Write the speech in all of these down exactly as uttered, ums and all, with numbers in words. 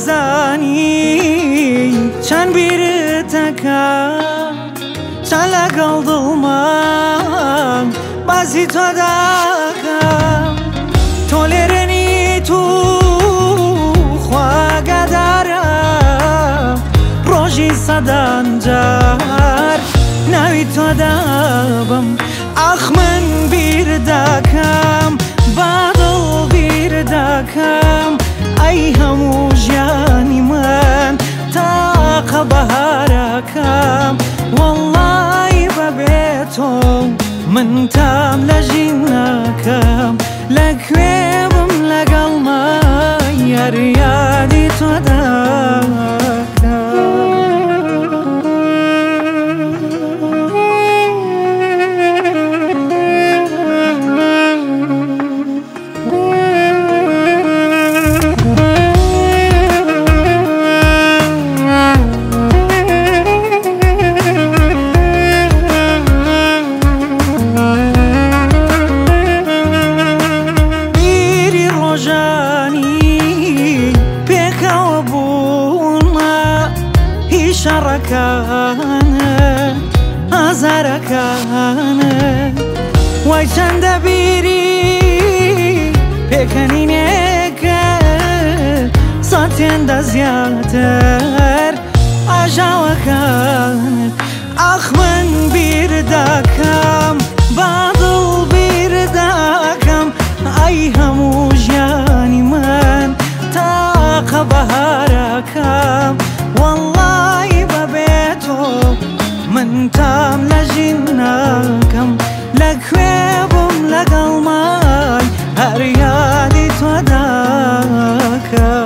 نازانی چەند بیرت دەکەم چەند لەگەڵ دڵمان باسی تۆ دەکەم تۆ لێرەنیت و خواگەدارم ڕۆژی سەدان جار ناوی تۆ دەبم ئاخ من بیر دەکەم بادڵ بیر دەکەم ئەی هەموو ژیانی من تاقە بەهارەکەم وەڵڵی بەبێ تۆ من تام لە ژین ناکەم لەکوێ بم لەگەڵ مای یاریادی تۆ دەکەم شەڕەکانە ئازارەکانە وای چەندە بیری پێکەنینێکە ساتێندە زیاتر ئاژاوەکان ئاخ من بیر دەکەم بادڵ بیر دەکەم ئەی هەموو ژیانی من تاقە بەهارەکەم وەڵڵی بەبێ تۆ من تام لە ژین ناکەم لەکوێ بووم لەگەڵ مای هەر یادی تۆ دەکەم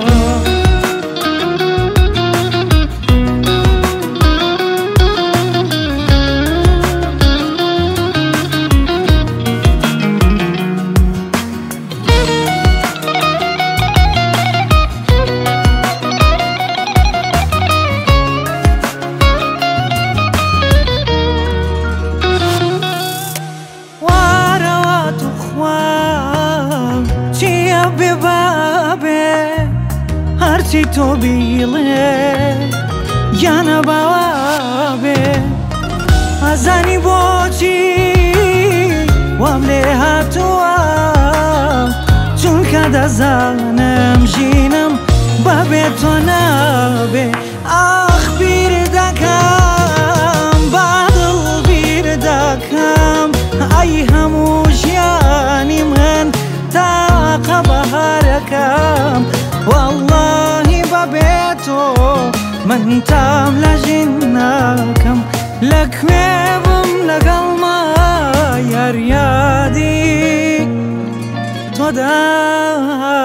بێ بابێ هەرچی تۆ بیڵێ یانە باوا بێ ئازانی بۆچی وام لێ هاتووە چونکە دەزانم ژینم بەبێ تۆ نابێ ئاخ بیر دەکەم بادڵ بیر دەکەم ئەی هەموو ژیانی من تاقە بەهارەکەم وەڵڵی بەبێ تۆ من تام لە ژین ناکەم لەکوێ بم لەگەڵ مای یاریادی تۆ دەکەم